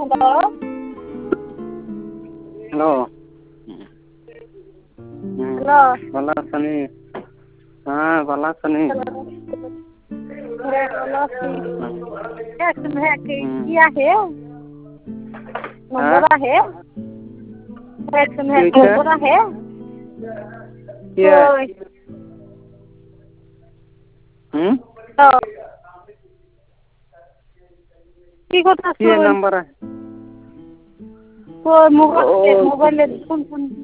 hello hello भला सनी हाँ भला सनी किया है नंबर है नंबर है क्या কি কথা क्या नंबर है মোবাইল